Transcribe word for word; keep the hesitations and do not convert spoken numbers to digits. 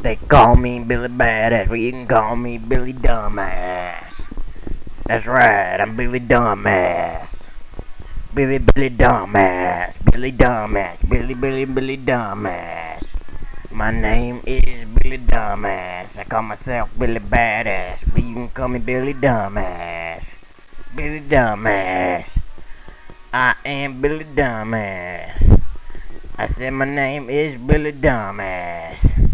They call me Billy Badass, but you can call me Billy Dumbass. That's right, I'm Billy Dumbass. Billy Billy Dumbass, Billy Dumbass, Billy Billy Billy Dumbass. My name is Billy Dumbass. I call myself Billy Badass, but you can call me Billy Dumbass. Billy Dumbass. I am Billy Dumbass. I said my name is Billy Dumbass.